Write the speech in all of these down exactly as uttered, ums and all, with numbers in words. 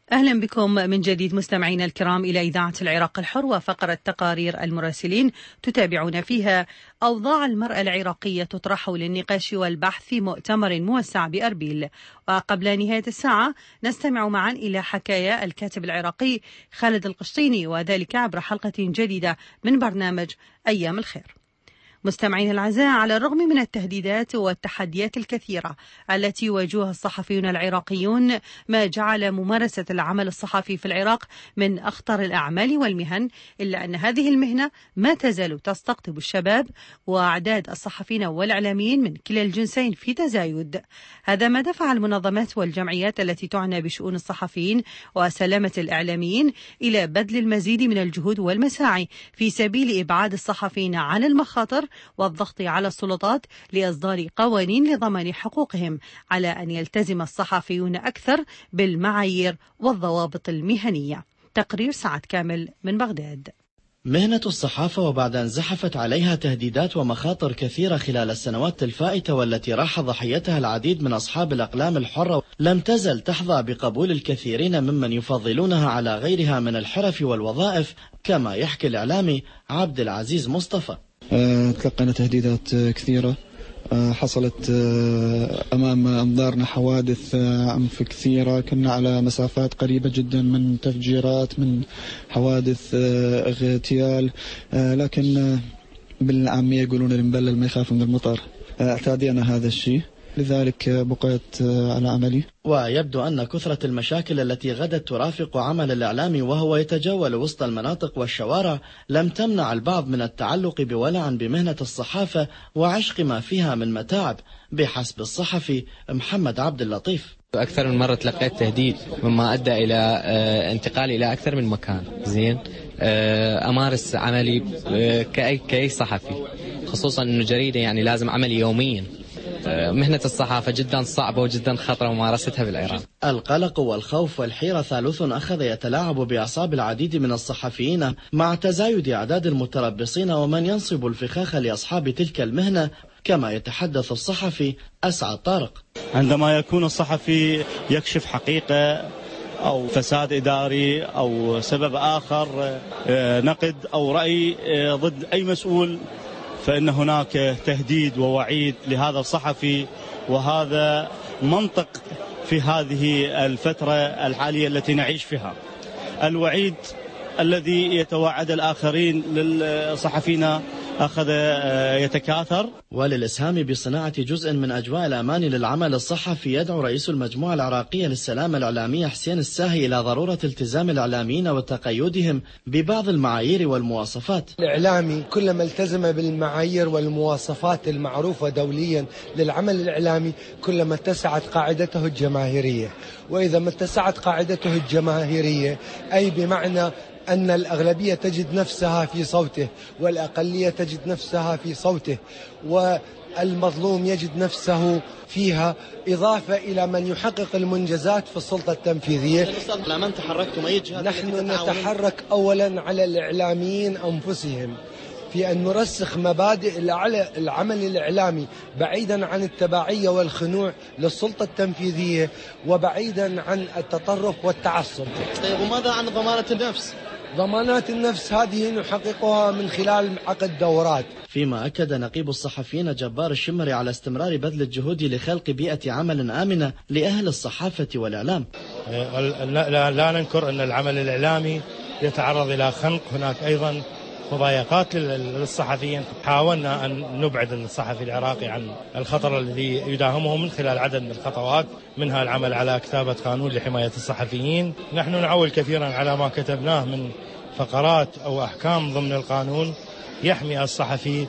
أهلا بكم من جديد مستمعينا الكرام إلى إذاعة العراق الحر وفقرة تقارير المراسلين تتابعون فيها أوضاع المرأة العراقية تطرح للنقاش والبحث في مؤتمر موسع بأربيل. وقبل نهاية الساعة نستمع معا إلى حكاية الكاتب العراقي خالد القشطيني، وذلك عبر حلقة جديدة من برنامج أيام الخير. مستمعين الأعزاء، على الرغم من التهديدات والتحديات الكثيرة التي يواجهها الصحفيون العراقيون، ما جعل ممارسة العمل الصحفي في العراق من أخطر الأعمال والمهن، إلا أن هذه المهنة ما تزال تستقطب الشباب، وأعداد الصحفيين والإعلاميين من كلا الجنسين في تزايد. هذا ما دفع المنظمات والجمعيات التي تعنى بشؤون الصحفيين وسلامة الإعلاميين إلى بذل المزيد من الجهود والمساعي في سبيل إبعاد الصحفيين عن المخاطر والضغط على السلطات لإصدار قوانين لضمان حقوقهم، على أن يلتزم الصحفيون أكثر بالمعايير والضوابط المهنية. تقرير سعد كامل من بغداد. مهنة الصحافة، وبعد أن زحفت عليها تهديدات ومخاطر كثيرة خلال السنوات الفائتة والتي راح ضحيتها العديد من أصحاب الأقلام الحرة، لم تزل تحظى بقبول الكثيرين ممن يفضلونها على غيرها من الحرف والوظائف، كما يحكي الإعلامي عبد العزيز مصطفى. تلقينا تهديدات كثيرة، حصلت أمام أنظارنا حوادث عنف كثيرة، كنا على مسافات قريبة جدا من تفجيرات، من حوادث اغتيال، لكن بالعامية يقولون المبلل ما يخاف من المطر. اعتادينا هذا الشيء، لذلك بقيت على عملي. ويبدو أن كثرة المشاكل التي غدت ترافق عمل الإعلامي وهو يتجول وسط المناطق والشوارع لم تمنع البعض من التعلق بولع بمهنة الصحافة وعشق ما فيها من متاعب، بحسب الصحفي محمد عبد اللطيف. أكثر من مرة تلقيت تهديد مما أدى إلى انتقالي إلى أكثر من مكان. زين، أمارس عملي كأي كأي صحفي، خصوصا إنه جريدة يعني لازم عملي يوميا. مهنة الصحافة جدا صعبة وجدا خطرة ممارستها بالعراق. القلق والخوف والحيرة ثالث أخذ يتلاعب بأعصاب العديد من الصحفيين، مع تزايد أعداد المتربصين ومن ينصب الفخاخ لأصحاب تلك المهنة، كما يتحدث الصحفي أسعد طارق. عندما يكون الصحفي يكشف حقيقة أو فساد إداري أو سبب آخر، نقد أو رأي ضد أي مسؤول، فإن هناك تهديد ووعيد لهذا الصحفي، وهذا منطق في هذه الفترة الحالية التي نعيش فيها. الوعيد الذي يتوعد الآخرين للصحفيين أخذ يتكاثر. وللإسهام بصناعة جزء من أجواء الأمان للعمل الصحفي، يدعو رئيس المجموعة العراقية للسلامة الإعلامية حسين الساهي إلى ضرورة التزام الإعلاميين وتقيدهم ببعض المعايير والمواصفات. الإعلامي كلما التزم بالمعايير والمواصفات المعروفة دوليا للعمل الإعلامي كلما اتسعت قاعدته الجماهيرية، وإذا ما اتسعت قاعدته الجماهيرية أي بمعنى أن الأغلبية تجد نفسها في صوته والأقلية تجد نفسها في صوته والمظلوم يجد نفسه فيها، إضافة إلى من يحقق المنجزات في السلطة التنفيذية. من تحركتم أي جهات؟ نحن نتحرك أولا على الإعلاميين أنفسهم في أن نرسخ مبادئ العمل الإعلامي بعيدا عن التبعية والخنوع للسلطة التنفيذية وبعيدا عن التطرف والتعصب. طيب، وماذا عن ضمانة النفس؟ ضمانات النفس هذه نحققها من خلال عقد دورات. فيما أكد نقيب الصحفيين جبار الشمري على استمرار بذل الجهود لخلق بيئة عمل آمنة لأهل الصحافة والإعلام. لا, لا ننكر أن العمل الإعلامي يتعرض إلى خنق، هناك أيضا مضايقات للصحفيين. حاولنا أن نبعد الصحفي العراقي عن الخطر الذي يداهمه من خلال عدد من الخطوات، منها العمل على كتابة قانون لحماية الصحفيين. نحن نعول كثيرا على ما كتبناه من فقرات أو أحكام ضمن القانون يحمي الصحفي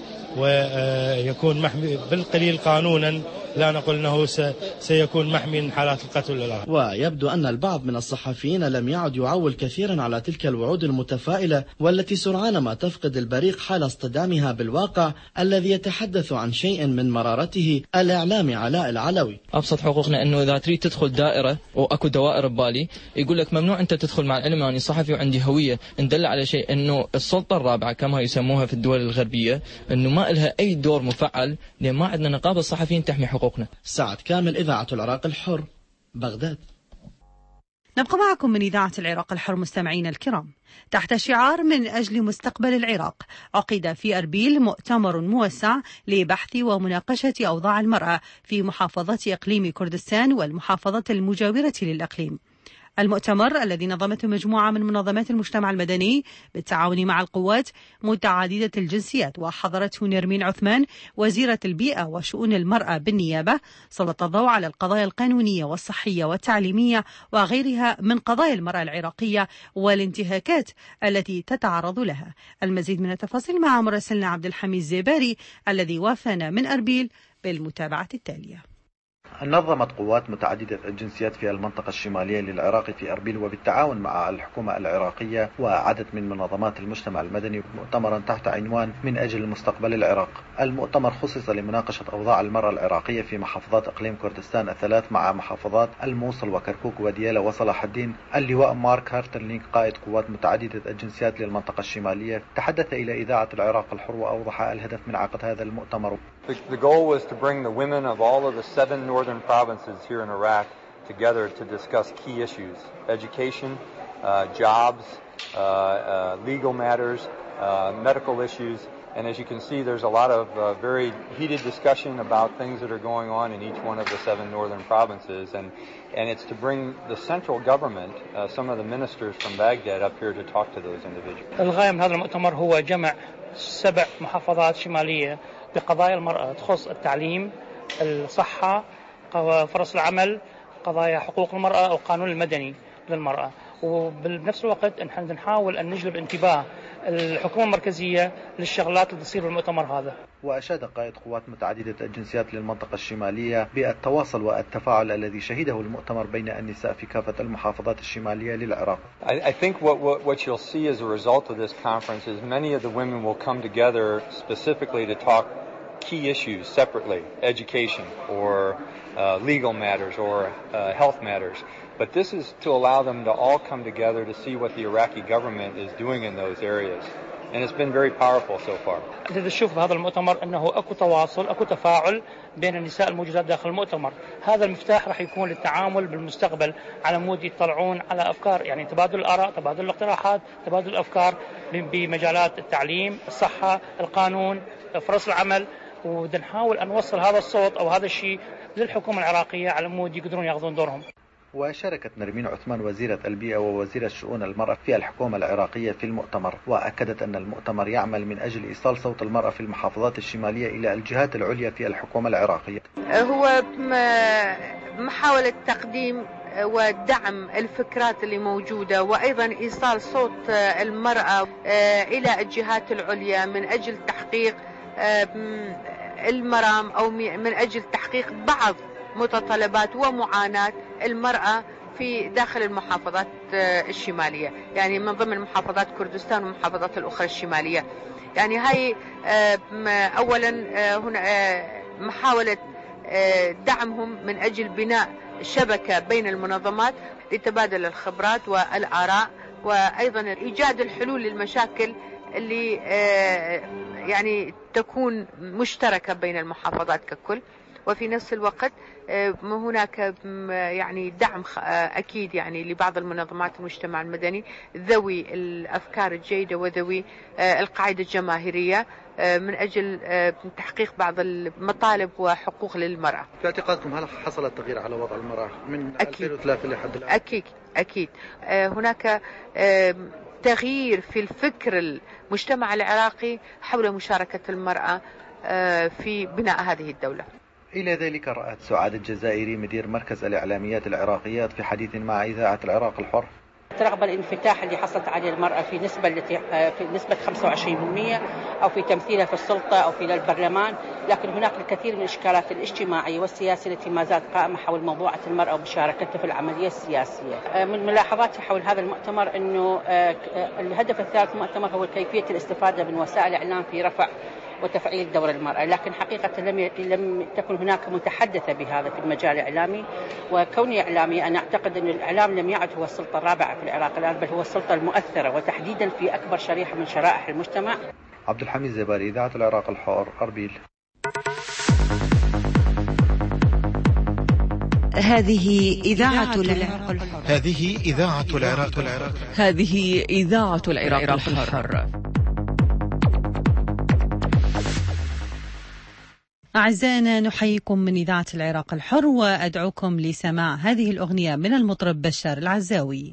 ويكون محمي بالقليل قانونا، لا نقول أنه سيكون محمي من حالات القتل والإرهاب. ويبدو أن البعض من الصحفيين لم يعد يعول كثيرا على تلك الوعود المتفائلة والتي سرعان ما تفقد البريق حال اصطدامها بالواقع الذي يتحدث عن شيء من مرارته. الإعلامي علاء العلوي: أبسط حقوقنا أنه إذا تريد تدخل دائرة وأكو دوائر ببالي يقول لك ممنوع أنت تدخل مع العلم أني صحفي وعندي هوية، ندل على شيء أنه السلطة الرابعة كما يسموها في الدول الغربية أنه ما لها أي دور مفعل، لأن ما عندنا نقابة الصحفيين تحمي حقوقنا. سعد كامل، إذاعة العراق الحر، بغداد. نبقى معكم من إذاعة العراق الحر مستمعين الكرام. تحت شعار من أجل مستقبل العراق، عقد في أربيل مؤتمر موسع لبحث ومناقشة أوضاع المرأة في محافظة إقليم كردستان والمحافظة المجاورة للإقليم. المؤتمر الذي نظمته مجموعة من منظمات المجتمع المدني بالتعاون مع القوات متعددة الجنسيات وحضرته نرمين عثمان وزيرة البيئة وشؤون المرأة بالنيابة، سلط الضوء على القضايا القانونية والصحية والتعليمية وغيرها من قضايا المرأة العراقية والانتهاكات التي تتعرض لها. المزيد من التفاصيل مع مراسلنا عبد الحميد الزيباري الذي وافانا من أربيل بالمتابعة التالية. نظمت قوات متعددة الجنسيات في المنطقة الشمالية للعراق في أربيل وبالتعاون مع الحكومة العراقية وعدد من منظمات المجتمع المدني مؤتمرا تحت عنوان من أجل مستقبل العراق. المؤتمر خصص لمناقشة أوضاع المرأة العراقية في محافظات إقليم كردستان الثلاث مع محافظات الموصل وكركوك وديالى وصلاح الدين. اللواء مارك هارترلينغ قائد قوات متعددة الجنسيات للمنطقة الشمالية تحدث إلى إذاعة العراق الحر وأوضح الهدف من عقد هذا المؤتمر. The goal was to bring the women of all of the seven northern provinces here in Iraq together to discuss key issues: education, uh, jobs, uh, uh, legal matters, uh, medical issues. And as you can see, there's a lot of uh, very heated discussion about things that are going on in each one of the seven northern provinces. And, and it's to bring the central government, uh, some of the ministers from Baghdad up here to talk to those individuals. الغاية من هذا المؤتمر هو جمع سبع محافظات شمالية بقضايا المرأة تخص التعليم، الصحة، فرص العمل، قضايا حقوق المرأة والقانون المدني للمرأة. وبنفس الوقت نحن نحاول أن نجلب انتباه الحكومة المركزية للشغلات اللي تصير بالمؤتمر هذا. وأشاد قائد قوات متعددة الجنسيات للمنطقة الشمالية بالتواصل والتفاعل الذي شهده المؤتمر بين النساء في كافة المحافظات الشمالية للعراق. I think what, what, what you'll see as a result of this conference is many of the women will come together specifically to talk key issues separately, education or uh, legal matters or uh, health matters. But this is to allow them to all come together to see what the Iraqi government is doing in those areas. And it's been very powerful so far. اللي نشوف بهذا المؤتمر أنه أكو تواصل، أكو تفاعل بين النساء الموجودات داخل المؤتمر. هذا المفتاح راح يكون للتعامل بالمستقبل على مود يطلعون على أفكار، يعني تبادل الآراء، تبادل الاقتراحات، تبادل الأفكار بمجالات التعليم، الصحة، القانون، فرص العمل. ونحاول أن نوصل هذا الصوت أو هذا الشيء للحكومة العراقية على مود يقدرون ياخذون دورهم. وشاركت نرمين عثمان وزيرة البيئة ووزيرة شؤون المرأة في الحكومة العراقية في المؤتمر، وأكدت أن المؤتمر يعمل من أجل إيصال صوت المرأة في المحافظات الشمالية إلى الجهات العليا في الحكومة العراقية. هو محاولة تقديم ودعم الفكرات اللي موجودة وأيضا إيصال صوت المرأة إلى الجهات العليا من أجل تحقيق المرام أو من أجل تحقيق بعض متطلبات ومعاناة المرأة في داخل المحافظات الشمالية، يعني من ضمن محافظات كردستان والمحافظات الأخرى الشمالية. يعني هاي أولا هنا محاولة دعمهم من أجل بناء شبكة بين المنظمات لتبادل الخبرات والآراء وأيضا إيجاد الحلول للمشاكل اللي يعني تكون مشتركة بين المحافظات ككل. وفي نفس الوقت هناك يعني دعم أكيد يعني لبعض المنظمات المجتمع المدني ذوي الأفكار الجيدة وذوي القاعدة الجماهيرية من أجل تحقيق بعض المطالب وحقوق للمرأة. في اعتقادكم هل حصل التغيير على وضع المرأة من أكيد. ألفين وثلاثة لحد الآن؟ أكيد أكيد هناك تغيير في الفكر المجتمع العراقي حول مشاركة المرأة في بناء هذه الدولة. إلى ذلك رأت سعاد الجزائري مدير مركز الإعلاميات العراقيات في حديث مع إذاعة العراق الحر ترغب الانفتاح اللي حصلت عليه المرأة في نسبة التي في نسبة خمسة وعشرين بالمئة أو في تمثيلها في السلطة أو في البرلمان، لكن هناك الكثير من الإشكالات الاجتماعية والسياسية التي ما زالت قائمة حول موضوعة المرأة ومشاركتها في العملية السياسية. من ملاحظاتي حول هذا المؤتمر أنه الهدف الثالث من المؤتمر هو كيفية الاستفادة من وسائل الإعلام في رفع وتفعيل دور المرأة، لكن حقيقة لم لم تكن هناك متحدثة بهذا في المجال الإعلامي. وكوني إعلامي أنا أعتقد أن الإعلام لم يعد هو السلطة الرابعة في العراق الآن، بل هو السلطة المؤثرة وتحديدا في أكبر شريحة من شرائح المجتمع. عبد الحميد الزيباري، إذاعة العراق الحر، أربيل. هذه إذاعة العراق الحر. هذه إذاعة العراق الحر. هذه إذاعة العراق الحر. أعزائنا، نحييكم من إذاعة العراق الحر وأدعوكم لسماع هذه الأغنية من المطرب بشار العزاوي.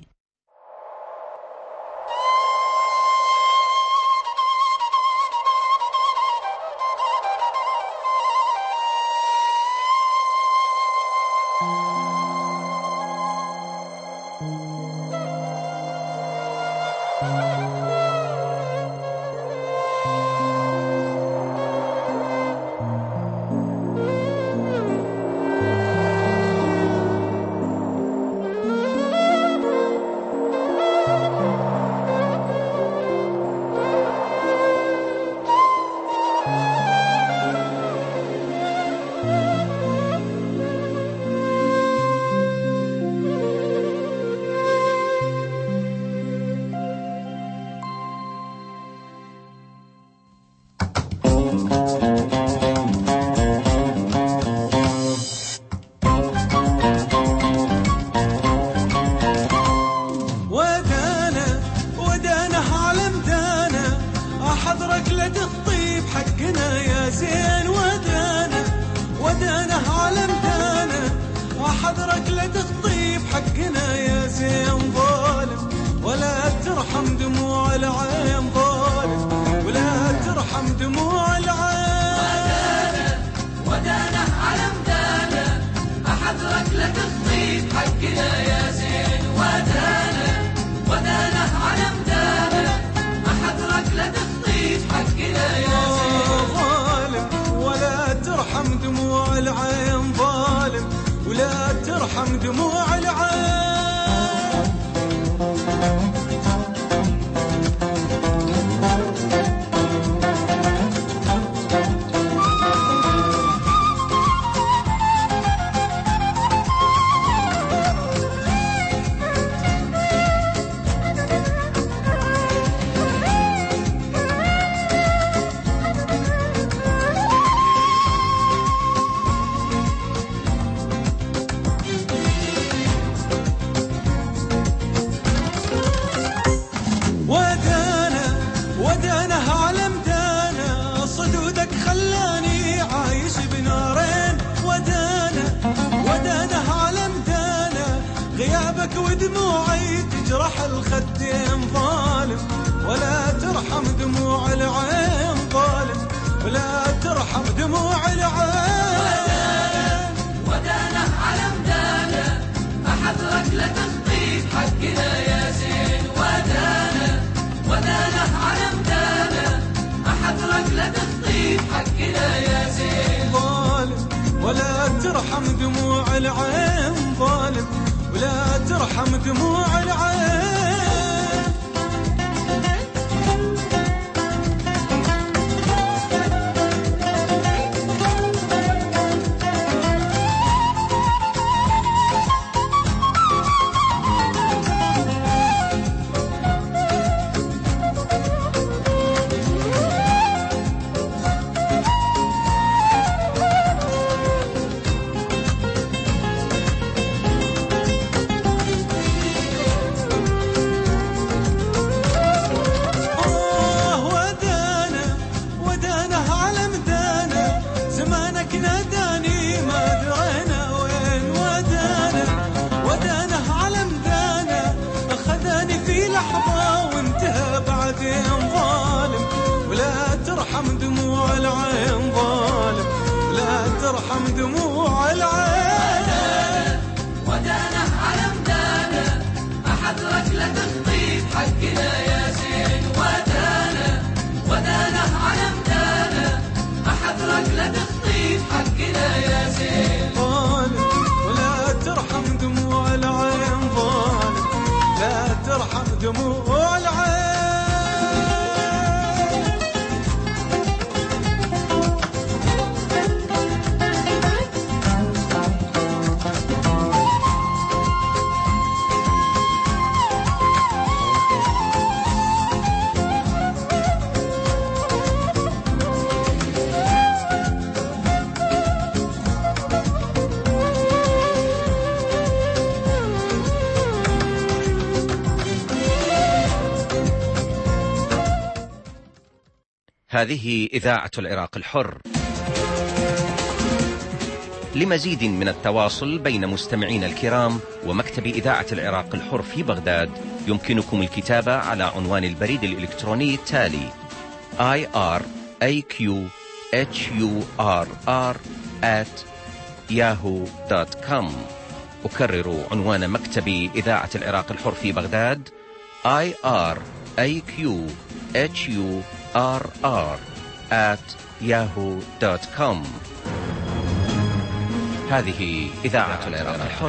هذه إذاعة العراق الحر. لمزيد من التواصل بين مستمعين الكرام ومكتب إذاعة العراق الحر في بغداد يمكنكم الكتابة على عنوان البريد الإلكتروني التالي آي آر إيه كيو إتش يو آر آر آت ياهو دوت كوم. أكرر عنوان مكتب إذاعة العراق الحر في بغداد آي آر إيه كيو إتش يو آر آر آت ياهو دوت كوم. هذه إذاعة العراق الحر.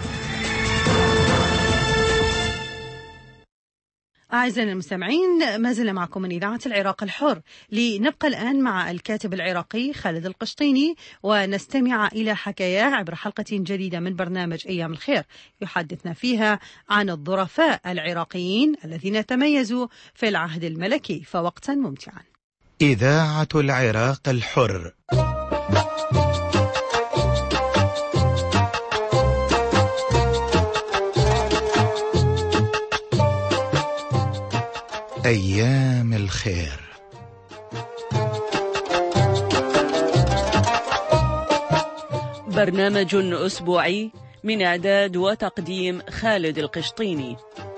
أعزائنا المستمعين، ما زلنا معكم من إذاعة العراق الحر. لنبقى الآن مع الكاتب العراقي خالد القشطيني ونستمع إلى حكاياه عبر حلقة جديدة من برنامج أيام الخير، يحدثنا فيها عن الظرفاء العراقيين الذين تميزوا في العهد الملكي، فوقتا ممتعا. إذاعة العراق الحر. أيام الخير. برنامج أسبوعي من إعداد وتقديم خالد القشطيني.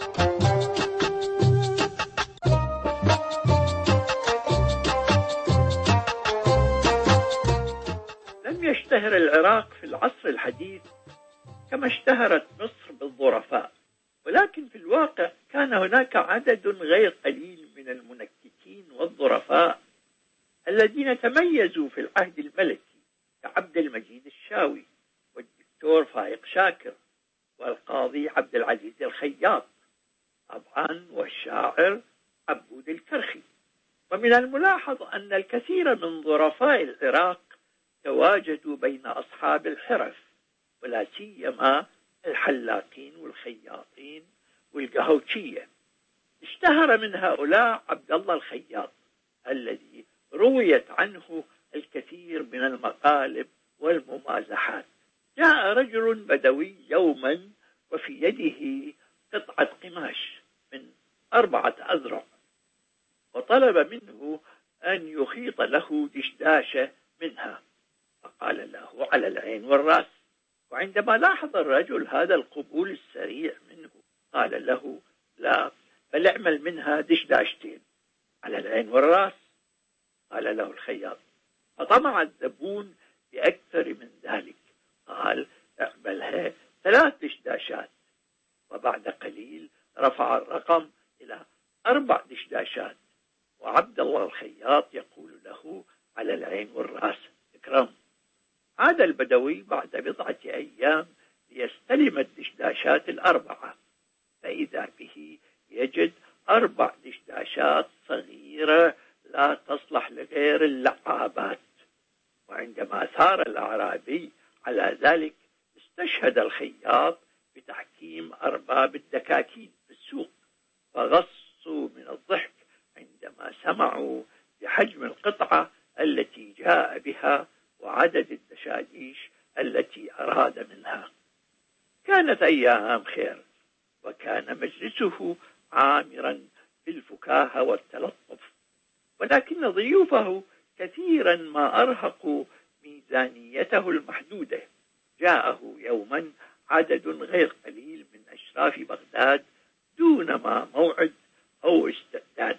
لم يشتهر العراق في العصر الحديث كما اشتهرت مصر بالظرفاء، ولكن في الواقع كان هناك عدد غير قليل من المنكتين والظرفاء الذين تميزوا في العهد الملكي كعبد المجيد الشاوي والدكتور فايق شاكر والقاضي عبد العزيز الخياط طبعا والشاعر عبود الكرخي. ومن الملاحظ أن الكثير من ظرفاء العراق تواجدوا بين أصحاب الحرف، ولا سيما الحلاقين والخياطين والقهوتشية. اشتهر من هؤلاء عبد الله الخياط الذي رويت عنه الكثير من المقالب والممازحات. جاء رجل بدوي يوما وفي يده قطعة قماش من أربعة أذرع، وطلب منه أن يخيط له دشداشة منها، فقال له على العين والرأس. وعندما لاحظ الرجل هذا القبول السريع منه قال له لا، بل اعمل منها دشداشتين على العين والرأس. قال له الخياط، فطمع الزبون بأكثر من ذلك، قال اعملها ثلاث دشداشات. وبعد قليل رفع الرقم إلى أربع دشداشات، وعبد الله الخياط يقول له على العين والرأس اكرم. عاد البدوي بعد بضعة أيام ليستلم الدشداشات الأربعة، فإذا به يجد أربع دشداشات صغيرة لا تصلح لغير اللعابات. وعندما ثار الأعرابي على ذلك استشهد الخياط بتحكيم أرباب الدكاكين في السوق، فغصوا من الضحك عندما سمعوا بحجم القطعة التي جاء بها وعدد الدشاديش التي أراد منها. كانت أيام خير، وكان مجلسه عامرا بالفكاهة والتلطف، ولكن ضيوفه كثيرا ما أرهقوا ميزانيته المحدودة. جاءه يوما عدد غير قليل من أشراف بغداد دون ما موعد أو استعداد،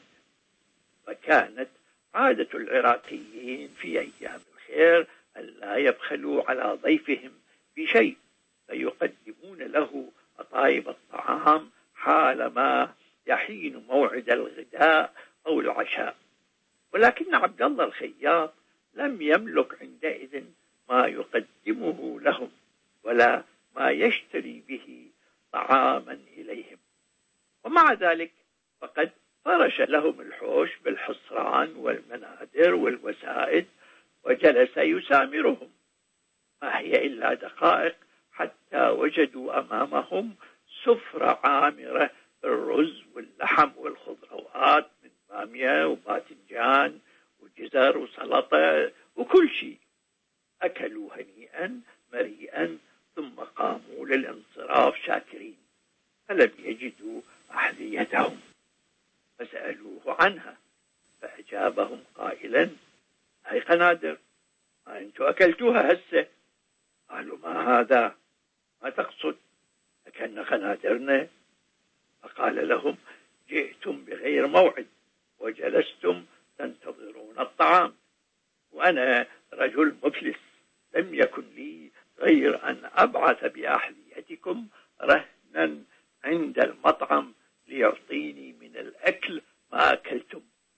وكانت عادة العراقيين في أيام الخير أن لا يبخلوا على ضيفهم بشيء، فيقدمون له أطايب الطعام حالما يحين موعد الغداء أو العشاء. ولكن عبد الله الخياط لم يملك عندئذ ما يقدمه لهم ولا ما يشتري به طعاما إليهم، ومع ذلك فقد فرش لهم الحوش بالحصران والمنادر والوسائد وجلس يسامرهم. ما هي إلا دقائق حتى وجدوا أمامهم سفرة عامرة بالرز واللحم والخضروات من بامية وباذنجان وجزر وسلطة وكل شيء. أكلوا هنيئا مريئا ثم قاموا للانصراف شاكرين، فلم يجدوا أحذيتهم فسألوه عنها، أجابهم قائلا: هاي قنادر، ما أنتم أكلتوها هسه. قالوا: ما هذا؟ ما تقصد؟ أكلنا قنادرنا؟ فقال لهم: جئتم بغير موعد وجلستم تنتظرون الطعام، وأنا رجل مفلس، لم يكن لي غير أن أبعث بأحذيتكم رهنا عند المطعم ليعطيني من الأكل ما أكلتم.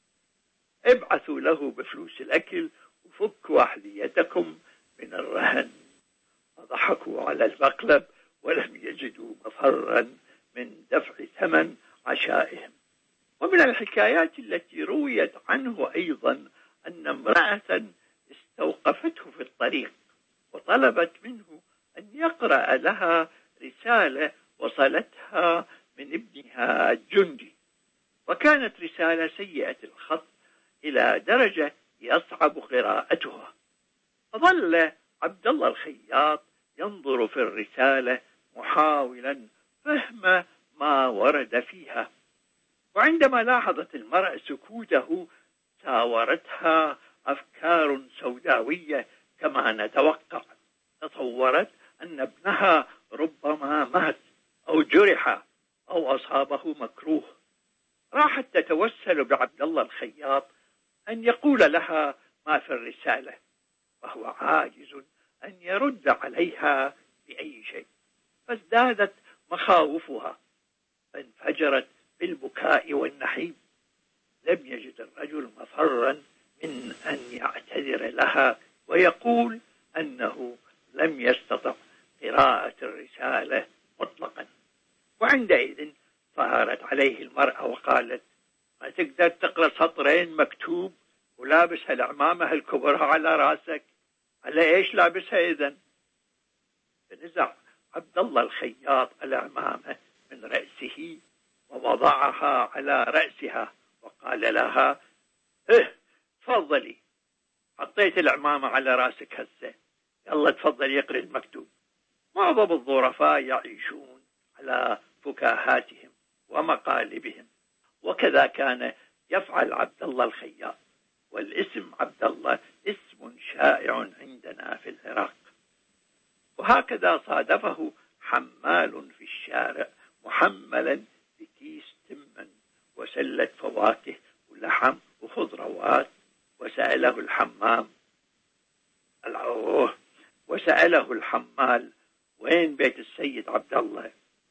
ابعثوا له بفلوس الأكل وفكوا أحذيتكم من الرهن. فضحكوا على المقلب ولم يجدوا مفرا من دفع ثمن عشائهم. ومن الحكايات التي رويت عنه أيضا أن امرأة استوقفته في الطريق وطلبت منه أن يقرأ لها رسالة وصلتها من ابنها الجندي، وكانت رسالة سيئة الخط إلى درجة يصعب قراءتها. فظل عبد الله الخياط ينظر في الرسالة محاولا فهم ما ورد فيها، وعندما لاحظت المرأة سكوته ساورتها أفكار سوداوية كما نتوقع. تصورت أن ابنها ربما مات أو جرح أو أصابه مكروه. راحت تتوسل بعبد الله الخياط أن يقول لها ما في الرسالة، وهو عاجز أن يرد عليها بأي شيء، فازدادت مخاوفها فانفجرت بالبكاء والنحيب. لم يجد الرجل مفرا من أن يعتذر لها ويقول أنه لم يستطع قراءة الرسالة مطلقا. وعندئذ ظهرت عليه المرأة وقالت: ما تقدر تقرأ سطرين مكتوب ولابسها العمامة الكبرى على راسك؟ على ايش لابسها اذن؟ فنزع عبد الله الخياط العمامة من رأسه ووضعها على رأسها وقال لها: إيه تفضلي، حطيت العمامة على راسك هسه، يلا تفضل يقرأ المكتوب. معظم الظرفاء يعيشون على فكاهاتهم ومقالبهم، وكذا كان يفعل عبد الله الخياط. والاسم عبد الله اسم شائع عندنا في العراق. وهكذا صادفه حمال في الشارع محملا بكيس تمن وسلة فواكه ولحم وخضروات، وسأله الحمام العوه وسأله الحمال: وين بيت السيد عبد الله؟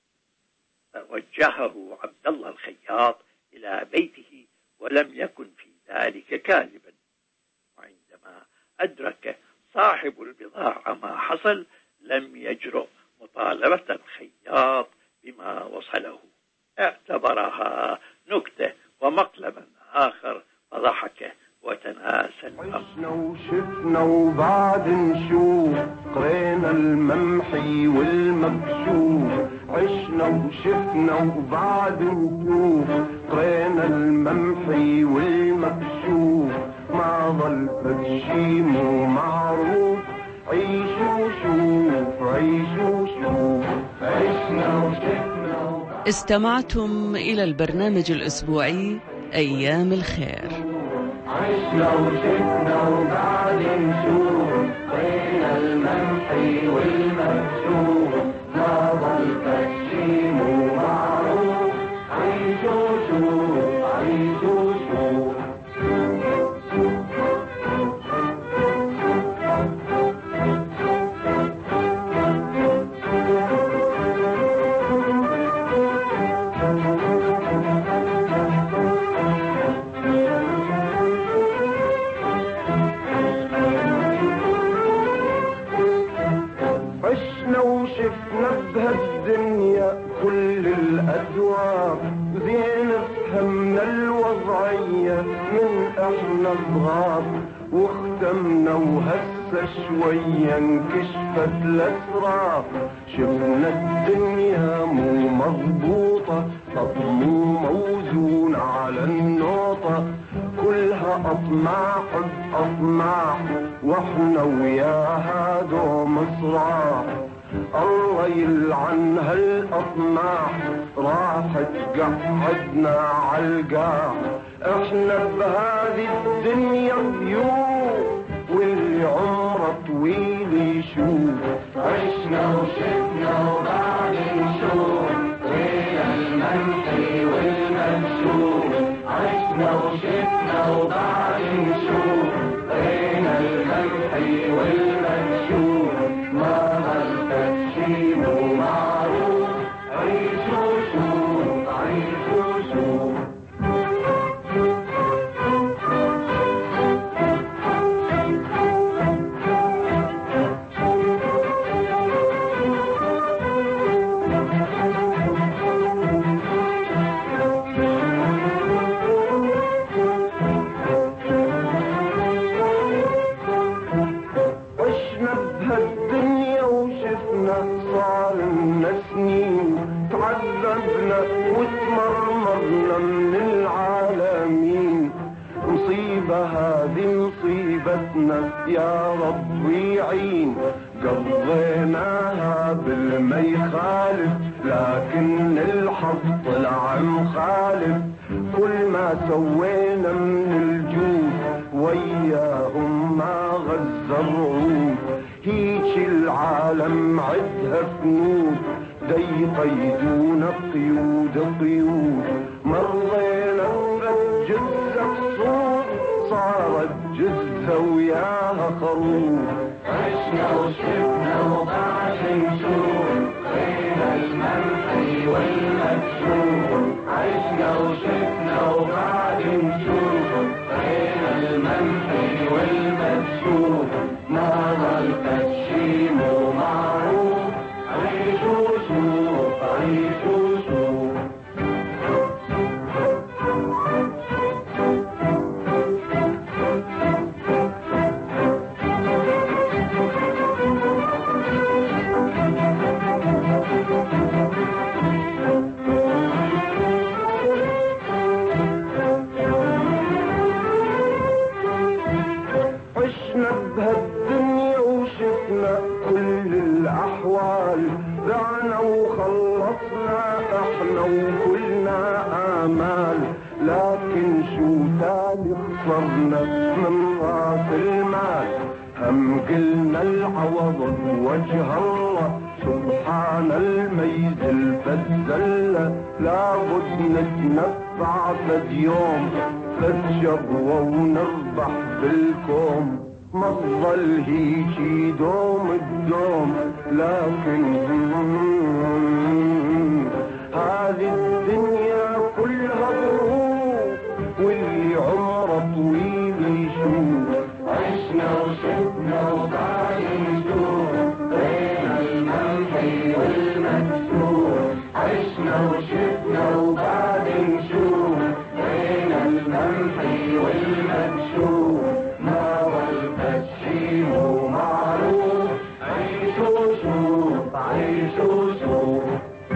فوجهه عبد الله الخياط إلى بيته، ولم يكن في ذلك كاذبا. وعندما أدرك صاحب البضاعة ما حصل لم يجرؤ مطالبة الخياط بما وصله، اعتبرها نكتة ومقلبا آخر فضحك وتناسى الأمر. عشنا وشفنا وبعد نشوف، قرينا الممحي والمكشوف. عشنا وشفنا وبعد نشوف، قرينا الممحي والمكشوف. ما ضل فدشي مو معروف، عيشوا شوف عيشوا شوف. عشنا وشفنا. استمعتم إلى البرنامج الأسبوعي أيام الخير. عشنا وشفنا وبعد نشوف، قرينا الممحي والمكشوف. ما ضل فدشي مو معروف، عيشوا شوف عيشوا شوف. عشنا وشفنا بهالدنيا كل الأدوار، زين فهمنا الوضعية من احنا صغار. واختمنا وهسه شوية انكشفت الأسرار. شفنا الدنيا مو مضبوطة، طب مو موزون على النوطة. كلها أطماع بأطماع، واحنا وياها دوم صراع. الله يلعن هالأطماع راحت قعدنا عالقاع. احنا بهذه الدنيا ضيوف واللي عمره طويل يشوف. عشنا وشفنا وبعد نشوف وين المنحي والمنشوف. عشنا وشفنا وبعد نشوف وين المنحي والمنشوف. ما غلطت شي مو معروف. عيشوا شوف عيشوا شوف. وتمرمرنا من العالمين. مصيبة هذه مصيبتنا يا رب يعين. قضيناها بالما يخالف لكن الحظ طلع مخالف. كل ما سوينا من الجود وياهم ما غز الرعود. هيج العالم عدها فنود ديقيدون قيود قيود. مرينا بجزة صوت صارت جزة وياها خروف. عشنا وشفنا وبعد نشوف بين المنحي والمكشوف. عشنا وشفنا وبعد نشوف بين المنحي والمكشوف. ما غلطت شي مو معروف. عيشوا شوف عيشوا شوف. عشنا بهالدنيا وشفنا كل الأحوال. بعنا وخلصنا احنا وكلنا آمال. لكن شو تالي خسرنا من راس المال. هم قلنا العوض بوجه الله سبحان الميز الفزلة. لابد نتنفع فد يوم فد شبوة ونربح بالكوم. ما تظل هيجي دوم الدوم لكن هذه الدنيا كلها ظروف واللي عمره طويل يشوف. عشنا وشفنا وبعد نشوف بين المنحي والمكشوف. عشنا وشفنا وبعد نشوف بين المنحي والمكشوف. ما غلطت شي مو معروف. عيشوا شوف عيشوا شوف.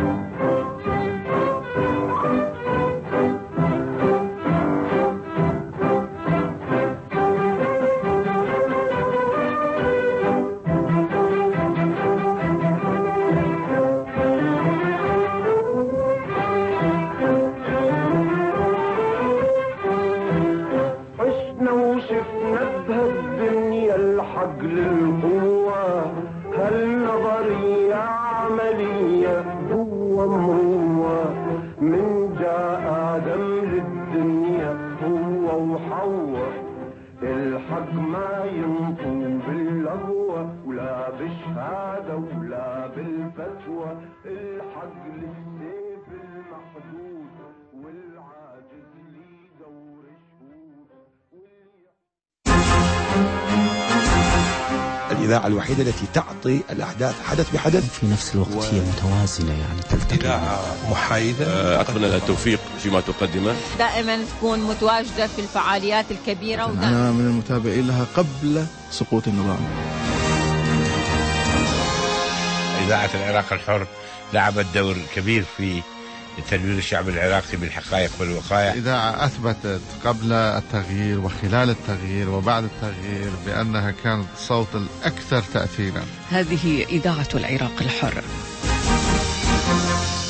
الحق للقوة هالنظرية عملية هو مروة. من جاء آدم للدنيا هو وحواء. الحق ما ينطو باللهوة ولا بالشهادة ولا بالفتوى. الحق للسيف المحدود والعاجز لي دور شهود. الإذاعة الوحيدة التي تعطي الأحداث حدث بحدث في نفس الوقت و... هي متوازنة يعني تلتقي. إذاعة محايدة. أتمنى لها التوفيق فيما تقدمه. دائما تكون متواجدة في الفعاليات الكبيرة. أنا من المتابعين لها قبل سقوط النظام. إذاعة العراق الحر لعبت دور كبير في لتدوير الشعب العراقي بالحقائق والوقائع. الإذاعة أثبتت قبل التغيير وخلال التغيير وبعد التغيير بأنها كانت صوت الأكثر تأثيرا. هذه إذاعة العراق الحر.